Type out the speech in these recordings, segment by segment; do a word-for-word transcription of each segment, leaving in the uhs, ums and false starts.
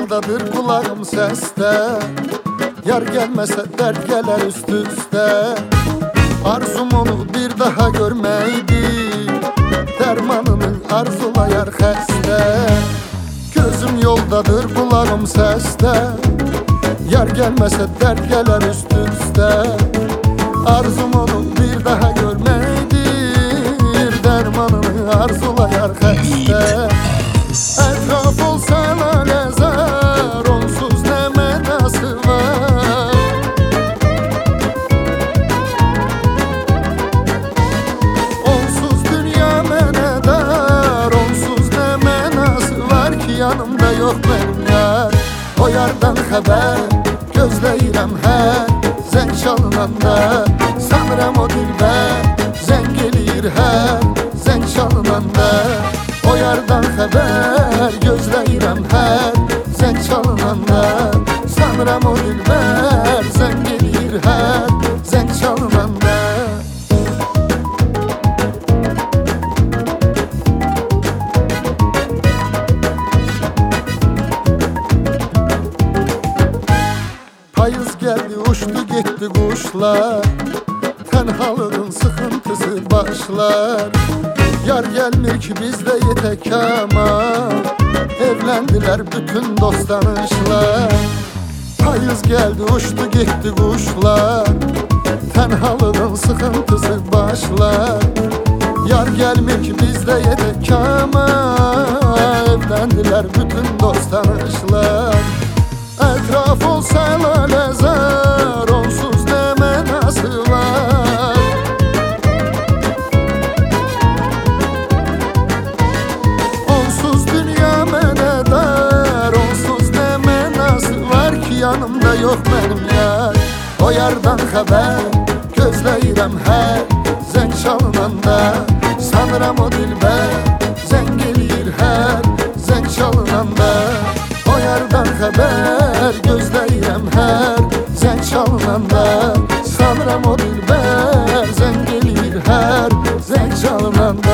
yoldadır kulağım seste. Yar gelmese dert gelir üst üste. Arzum onu bir daha görmeydi, dermanını arzulayar xəstə. Gözüm yoldadır kulağım seste. Yar gelmese dert gelir üst üste. Arzum onu bir daha görmeydir, dermanını arzulayar xəstə. Etraf olsa lalezar, onsuz ne mənası var? Onsuz dünya mənə dar, onsuz ne mənası var ki yanımda yok benim yar. O yardan xəbər gözləyirəm hər zəng çalınanda. Sanıram o dilbər zəng eləyir hər zəng çalınanda. O yardan xəbər gözləyirəm hər zəng çalınanda. Sanıram o dilbər zəng eləyir hər zəng çalınanda. Payız geldi uçtu gitti kuşlar, tenhalığın sıkıntısı başlar. Yar gelmir ki bizde yetek ama, evlendiler bütün dost tanışlar. Payız geldi uçtu gitti kuşlar, tenhalığın sıkıntısı başlar. Yar gelmir ki bizde yetek ama, evlendiler bütün dost tanışlar. Etraf olsa lalezar, onsuz ne mənası var? Onsuz dünya mənə dar, onsuz ne mənası var ki yanımda yok benim yar. O yardan xəbər gözləyirəm hər zəng çalınanda. Sanıram o dilbər zəng eləyir hər zəng çalınanda. O yardan xəbər gözləyirəm hər zəng çalınanda. Sanıram o dilbər zəng eləyir hər zəng çalınanda.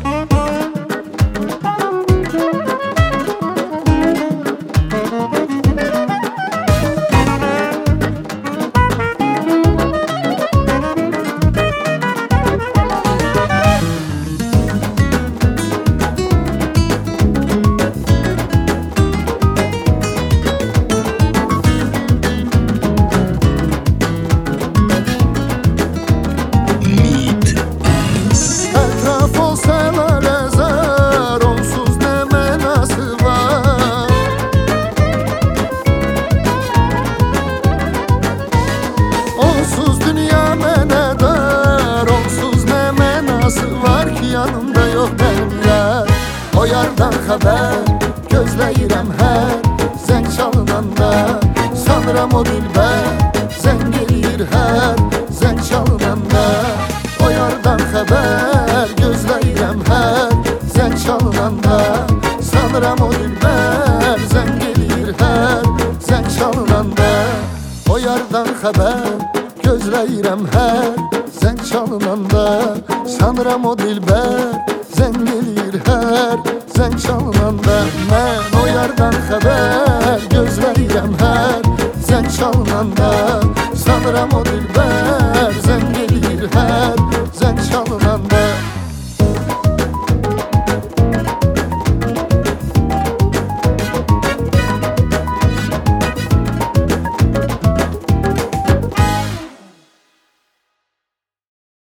Yanımda yok benim yar. O yardan xəbər gözləyirəm hər zəng çalınanda. Sanıram o dilbər zəng eləyir hər zəng çalınanda. O yardan xəbər gözləyirəm hər zəng çalınanda. Sanıram o dilbər zəng eləyir hər zəng çalınanda. O yardan xəbər gözləyirəm hər zəng çalınanda. Sanıram o dilbər zəng eləyir hər zəng çalınanda. Mən o yardan xəbər gözləyirəm hər zəng çalınanda. Sanıram o dilbər